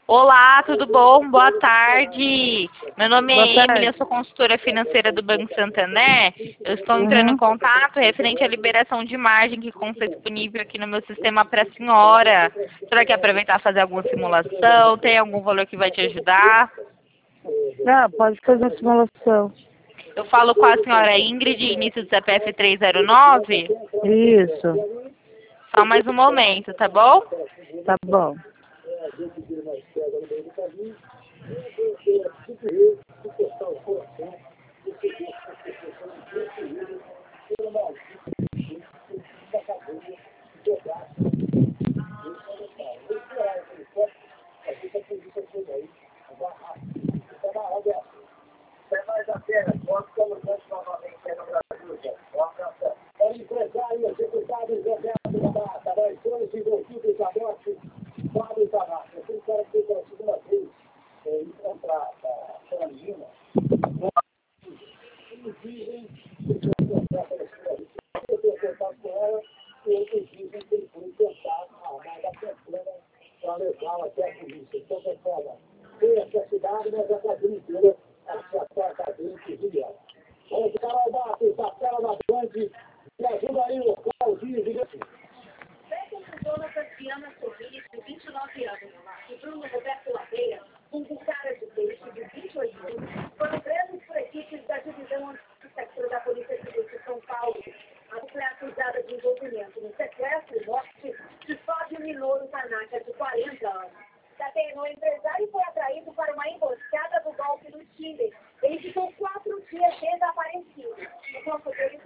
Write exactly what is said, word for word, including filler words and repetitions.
Olá, tudo bom? Boa tarde. Meu nome Boa é Emily, tarde. eu sou consultora financeira do Banco Santander. Eu estou entrando em Uhum. contato referente à liberação de margem que consta disponível aqui no meu sistema para a senhora. Será que aproveitar e fazer alguma simulação? Tem algum valor que vai te ajudar? Ah, pode fazer a simulação. Eu falo com a senhora Ingrid, início do C P F três zero nove. Isso, Só mais um momento, tá bom? tá bom. O empresário foi atraído para uma emboscada do golpe do Tinder. Ele ficou quatro dias desaparecido. O consultor